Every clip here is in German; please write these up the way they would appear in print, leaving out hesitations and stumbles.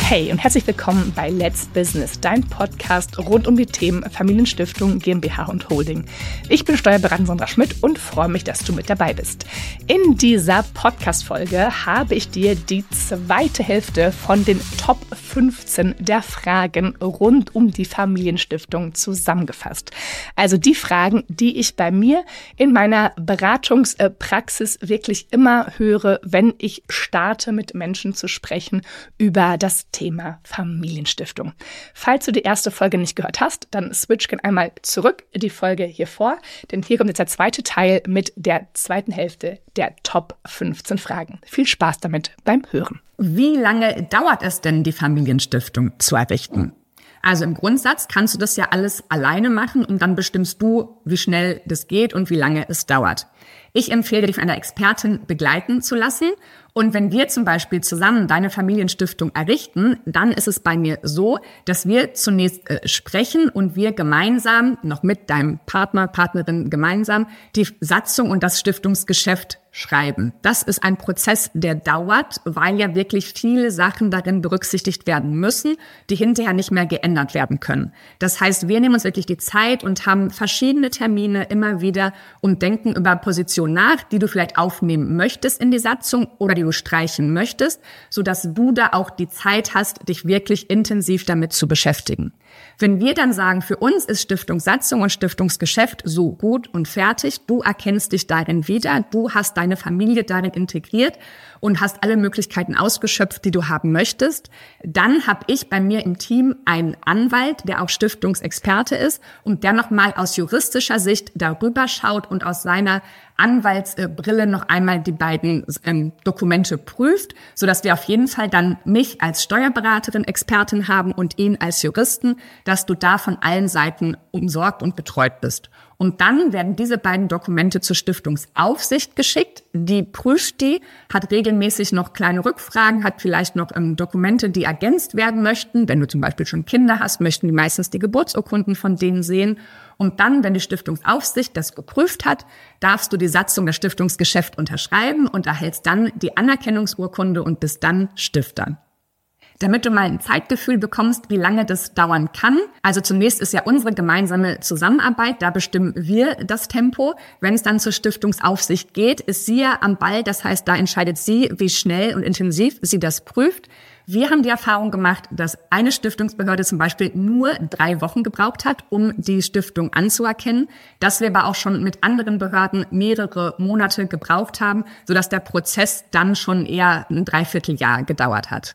Hey und herzlich willkommen bei Let's Business, dein Podcast rund um die Themen Familienstiftung, GmbH und Holding. Ich bin Steuerberaterin Sandra Schmidt und freue mich, dass du mit dabei bist. In dieser Podcast-Folge habe ich dir die zweite Hälfte von den Top 15 der Fragen rund um die Familienstiftung zusammengefasst. Also die Fragen, die ich bei mir in meiner Beratungspraxis wirklich immer höre, wenn ich starte, mit Menschen zu sprechen über das Thema Familienstiftung. Falls du die erste Folge nicht gehört hast, dann switch gerne einmal zurück die Folge hier vor, denn hier kommt jetzt der zweite Teil mit der zweiten Hälfte der Top 15 Fragen. Viel Spaß damit beim Hören. Wie lange dauert es denn, die Familienstiftung zu errichten? Also im Grundsatz kannst du das ja alles alleine machen und dann bestimmst du, wie schnell das geht und wie lange es dauert. Ich empfehle dich von einer Expertin begleiten zu lassen. Und wenn wir zum Beispiel zusammen deine Familienstiftung errichten, dann ist es bei mir so, dass wir zunächst sprechen und wir gemeinsam, noch mit deinem Partner, Partnerin gemeinsam, die Satzung und das Stiftungsgeschäft schreiben. Das ist ein Prozess, der dauert, weil ja wirklich viele Sachen darin berücksichtigt werden müssen, die hinterher nicht mehr geändert werden können. Das heißt, wir nehmen uns wirklich die Zeit und haben verschiedene Termine immer wieder und denken über Positionen nach, die du vielleicht aufnehmen möchtest in die Satzung oder die du streichen möchtest, sodass du da auch die Zeit hast, dich wirklich intensiv damit zu beschäftigen. Wenn wir dann sagen, für uns ist Stiftungssatzung und Stiftungsgeschäft so gut und fertig, du erkennst dich darin wieder, du hast deine Familie darin integriert und hast alle Möglichkeiten ausgeschöpft, die du haben möchtest, dann habe ich bei mir im Team einen Anwalt, der auch Stiftungsexperte ist und der nochmal aus juristischer Sicht darüber schaut und aus seiner Anwaltsbrille noch einmal die beiden Dokumente prüft, sodass wir auf jeden Fall dann mich als Steuerberaterin, Expertin haben und ihn als Juristen, dass du da von allen Seiten umsorgt und betreut bist. Und dann werden diese beiden Dokumente zur Stiftungsaufsicht geschickt. Die prüft die, hat regelmäßig noch kleine Rückfragen, hat vielleicht noch Dokumente, die ergänzt werden möchten. Wenn du zum Beispiel schon Kinder hast, möchten die meistens die Geburtsurkunden von denen sehen. Und dann, wenn die Stiftungsaufsicht das geprüft hat, darfst du die Satzung, das Stiftungsgeschäft unterschreiben und erhältst dann die Anerkennungsurkunde und bist dann Stifter. Damit du mal ein Zeitgefühl bekommst, wie lange das dauern kann. Also zunächst ist ja unsere gemeinsame Zusammenarbeit, da bestimmen wir das Tempo. Wenn es dann zur Stiftungsaufsicht geht, ist sie ja am Ball. Das heißt, da entscheidet sie, wie schnell und intensiv sie das prüft. Wir haben die Erfahrung gemacht, dass eine Stiftungsbehörde zum Beispiel nur 3 Wochen gebraucht hat, um die Stiftung anzuerkennen, dass wir aber auch schon mit anderen Behörden mehrere Monate gebraucht haben, sodass der Prozess dann schon eher ein Dreivierteljahr gedauert hat.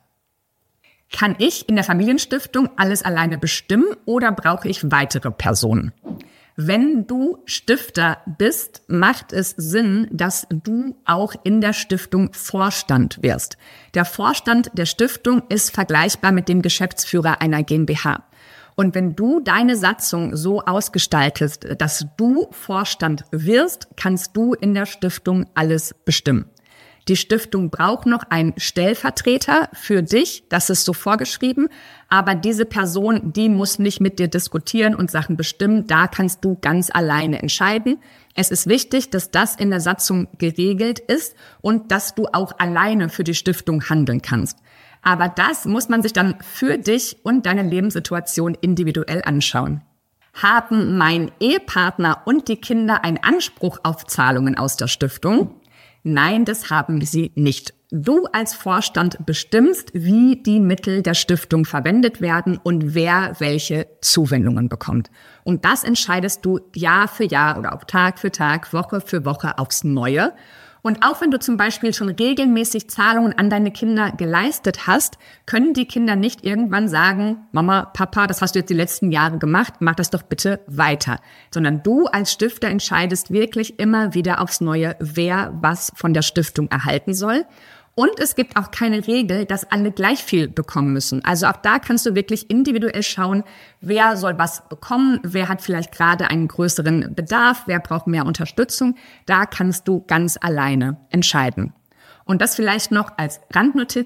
Kann ich in der Familienstiftung alles alleine bestimmen oder brauche ich weitere Personen? Wenn du Stifter bist, macht es Sinn, dass du auch in der Stiftung Vorstand wirst. Der Vorstand der Stiftung ist vergleichbar mit dem Geschäftsführer einer GmbH. Und wenn du deine Satzung so ausgestaltest, dass du Vorstand wirst, kannst du in der Stiftung alles bestimmen. Die Stiftung braucht noch einen Stellvertreter für dich, das ist so vorgeschrieben, aber diese Person, die muss nicht mit dir diskutieren und Sachen bestimmen, da kannst du ganz alleine entscheiden. Es ist wichtig, dass das in der Satzung geregelt ist und dass du auch alleine für die Stiftung handeln kannst. Aber das muss man sich dann für dich und deine Lebenssituation individuell anschauen. Haben mein Ehepartner und die Kinder einen Anspruch auf Zahlungen aus der Stiftung? Nein, das haben sie nicht. Du als Vorstand bestimmst, wie die Mittel der Stiftung verwendet werden und wer welche Zuwendungen bekommt. Und das entscheidest du Jahr für Jahr oder auch Tag für Tag, Woche für Woche aufs Neue. Und auch wenn du zum Beispiel schon regelmäßig Zahlungen an deine Kinder geleistet hast, können die Kinder nicht irgendwann sagen, Mama, Papa, das hast du jetzt die letzten Jahre gemacht, mach das doch bitte weiter. Sondern du als Stifter entscheidest wirklich immer wieder aufs Neue, wer was von der Stiftung erhalten soll. Und es gibt auch keine Regel, dass alle gleich viel bekommen müssen. Also auch da kannst du wirklich individuell schauen, wer soll was bekommen, wer hat vielleicht gerade einen größeren Bedarf, wer braucht mehr Unterstützung. Da kannst du ganz alleine entscheiden. Und das vielleicht noch als Randnotiz.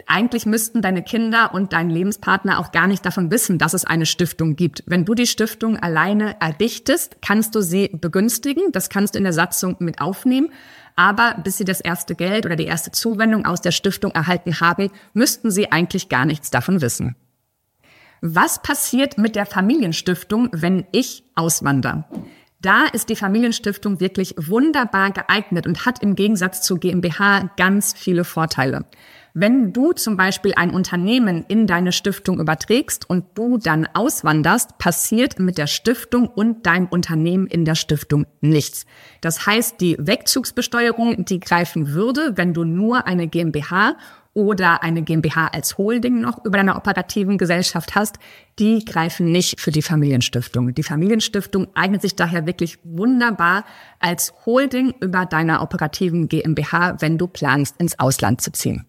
Eigentlich müssten deine Kinder und dein Lebenspartner auch gar nicht davon wissen, dass es eine Stiftung gibt. Wenn du die Stiftung alleine errichtest, kannst du sie begünstigen. Das kannst du in der Satzung mit aufnehmen. Aber bis sie das erste Geld oder die erste Zuwendung aus der Stiftung erhalten haben, müssten sie eigentlich gar nichts davon wissen. Was passiert mit der Familienstiftung, wenn ich auswandere? Da ist die Familienstiftung wirklich wunderbar geeignet und hat im Gegensatz zur GmbH ganz viele Vorteile. Wenn du zum Beispiel ein Unternehmen in deine Stiftung überträgst und du dann auswanderst, passiert mit der Stiftung und deinem Unternehmen in der Stiftung nichts. Das heißt, die Wegzugsbesteuerung, die greifen würde, wenn du nur eine GmbH oder eine GmbH als Holding noch über deiner operativen Gesellschaft hast, die greifen nicht für die Familienstiftung. Die Familienstiftung eignet sich daher wirklich wunderbar als Holding über deiner operativen GmbH, wenn du planst, ins Ausland zu ziehen.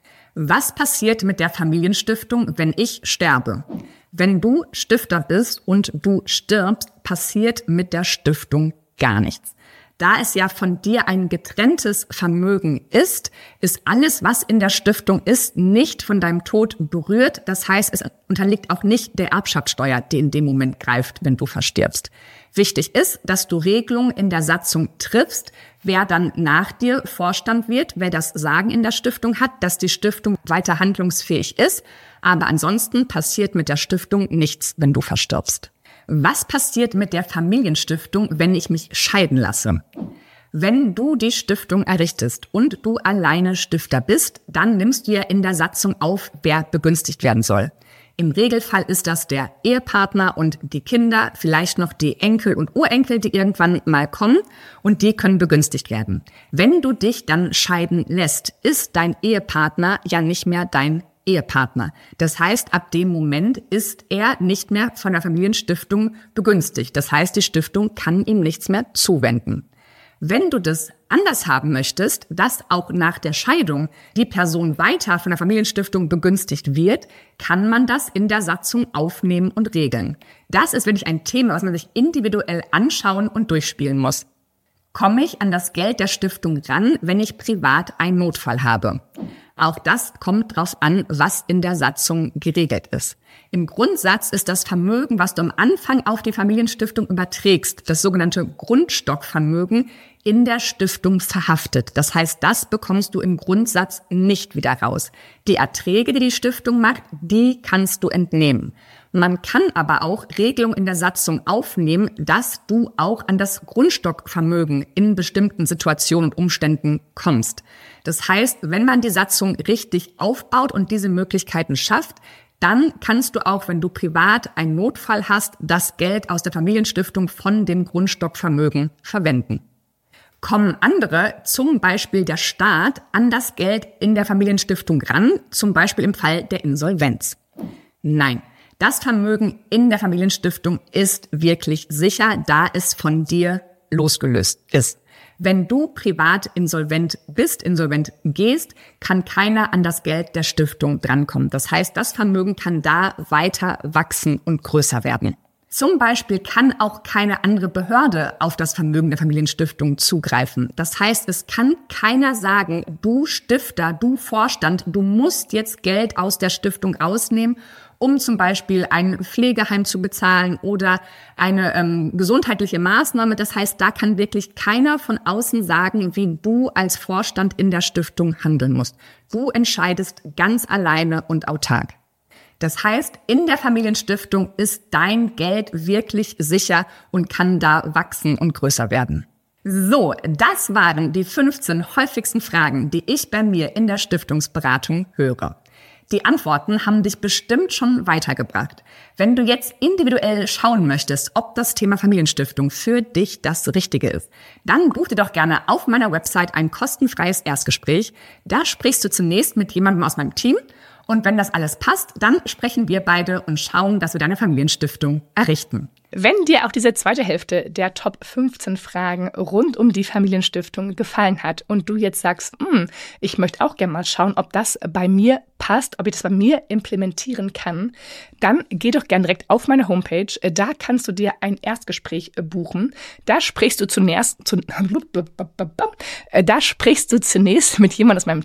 Was passiert mit der Familienstiftung, wenn ich sterbe? Wenn du Stifter bist und du stirbst, passiert mit der Stiftung gar nichts. Da es ja von dir ein getrenntes Vermögen ist alles, was in der Stiftung ist, nicht von deinem Tod berührt. Das heißt, es unterliegt auch nicht der Erbschaftssteuer, die in dem Moment greift, wenn du verstirbst. Wichtig ist, dass du Regelungen in der Satzung triffst, wer dann nach dir Vorstand wird, wer das Sagen in der Stiftung hat, dass die Stiftung weiter handlungsfähig ist. Aber ansonsten passiert mit der Stiftung nichts, wenn du verstirbst. Was passiert mit der Familienstiftung, wenn ich mich scheiden lasse? Wenn du die Stiftung errichtest und du alleine Stifter bist, dann nimmst du ja in der Satzung auf, wer begünstigt werden soll. Im Regelfall ist das der Ehepartner und die Kinder, vielleicht noch die Enkel und Urenkel, die irgendwann mal kommen, und die können begünstigt werden. Wenn du dich dann scheiden lässt, ist dein Ehepartner ja nicht mehr dein Ehepartner. Das heißt, ab dem Moment ist er nicht mehr von der Familienstiftung begünstigt. Das heißt, die Stiftung kann ihm nichts mehr zuwenden. Wenn du das anders haben möchtest, dass auch nach der Scheidung die Person weiter von der Familienstiftung begünstigt wird, kann man das in der Satzung aufnehmen und regeln. Das ist wirklich ein Thema, was man sich individuell anschauen und durchspielen muss. Komme ich an das Geld der Stiftung ran, wenn ich privat einen Notfall habe? Auch das kommt drauf an, was in der Satzung geregelt ist. Im Grundsatz ist das Vermögen, was du am Anfang auf die Familienstiftung überträgst, das sogenannte Grundstockvermögen, in der Stiftung verhaftet. Das heißt, das bekommst du im Grundsatz nicht wieder raus. Die Erträge, die die Stiftung macht, die kannst du entnehmen. Man kann aber auch Regelungen in der Satzung aufnehmen, dass du auch an das Grundstockvermögen in bestimmten Situationen und Umständen kommst. Das heißt, wenn man die Satzung richtig aufbaut und diese Möglichkeiten schafft, dann kannst du auch, wenn du privat einen Notfall hast, das Geld aus der Familienstiftung von dem Grundstockvermögen verwenden. Kommen andere, zum Beispiel der Staat, an das Geld in der Familienstiftung ran, zum Beispiel im Fall der Insolvenz? Nein. Das Vermögen in der Familienstiftung ist wirklich sicher, da es von dir losgelöst ist. Wenn du privat insolvent bist, insolvent gehst, kann keiner an das Geld der Stiftung drankommen. Das heißt, das Vermögen kann da weiter wachsen und größer werden. Zum Beispiel kann auch keine andere Behörde auf das Vermögen der Familienstiftung zugreifen. Das heißt, es kann keiner sagen, du Stifter, du Vorstand, du musst jetzt Geld aus der Stiftung rausnehmen, um zum Beispiel ein Pflegeheim zu bezahlen oder eine gesundheitliche Maßnahme. Das heißt, da kann wirklich keiner von außen sagen, wie du als Vorstand in der Stiftung handeln musst. Du entscheidest ganz alleine und autark. Das heißt, in der Familienstiftung ist dein Geld wirklich sicher und kann da wachsen und größer werden. So, das waren die 15 häufigsten Fragen, die ich bei mir in der Stiftungsberatung höre. Die Antworten haben dich bestimmt schon weitergebracht. Wenn du jetzt individuell schauen möchtest, ob das Thema Familienstiftung für dich das Richtige ist, dann buch dir doch gerne auf meiner Website ein kostenfreies Erstgespräch. Da sprichst du zunächst mit jemandem aus meinem Team und wenn das alles passt, dann sprechen wir beide und schauen, dass wir deine Familienstiftung errichten. Wenn dir auch diese zweite Hälfte der Top 15 Fragen rund um die Familienstiftung gefallen hat und du jetzt sagst, ich möchte auch gerne mal schauen, ob das bei mir passt, ob ich das bei mir implementieren kann, dann geh doch gerne direkt auf meine Homepage. Da kannst du dir ein Erstgespräch buchen. Da sprichst du zunächst mit jemandem aus meinem Team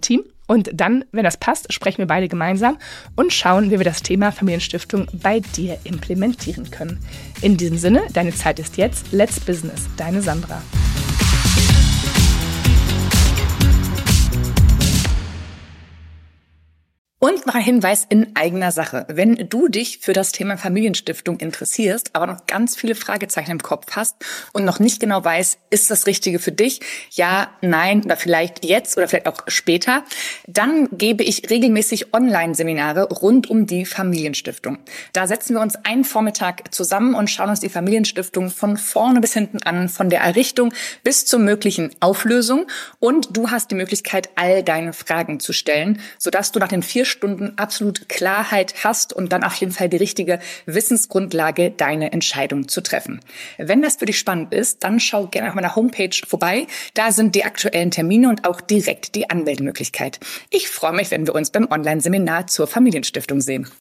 Und dann, wenn das passt, sprechen wir beide gemeinsam und schauen, wie wir das Thema Familienstiftung bei dir implementieren können. In diesem Sinne, deine Zeit ist jetzt. Let's Business, deine Sandra. Und noch ein Hinweis in eigener Sache. Wenn du dich für das Thema Familienstiftung interessierst, aber noch ganz viele Fragezeichen im Kopf hast und noch nicht genau weißt, ist das Richtige für dich? Ja, nein oder vielleicht jetzt oder vielleicht auch später. Dann gebe ich regelmäßig Online-Seminare rund um die Familienstiftung. Da setzen wir uns einen Vormittag zusammen und schauen uns die Familienstiftung von vorne bis hinten an, von der Errichtung bis zur möglichen Auflösung. Und du hast die Möglichkeit, all deine Fragen zu stellen, sodass du nach den 4 Stunden absolut Klarheit hast und dann auf jeden Fall die richtige Wissensgrundlage, deine Entscheidung zu treffen. Wenn das für dich spannend ist, dann schau gerne auf meiner Homepage vorbei. Da sind die aktuellen Termine und auch direkt die Anmeldemöglichkeit. Ich freue mich, wenn wir uns beim Online-Seminar zur Familienstiftung sehen.